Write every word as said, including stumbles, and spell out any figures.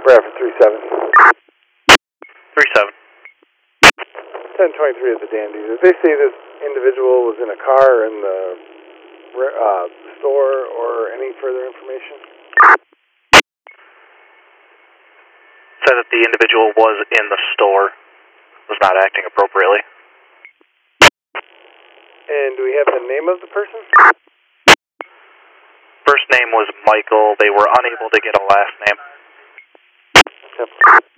Bradford three seven. three seven. ten twenty-three at the Dandy. Did they say this individual was in a car in the uh, store or any further information? Said that the individual was in the store, was not acting appropriately. And do we have the name of the person? First name was Michael. They were unable to get a last name. Yep.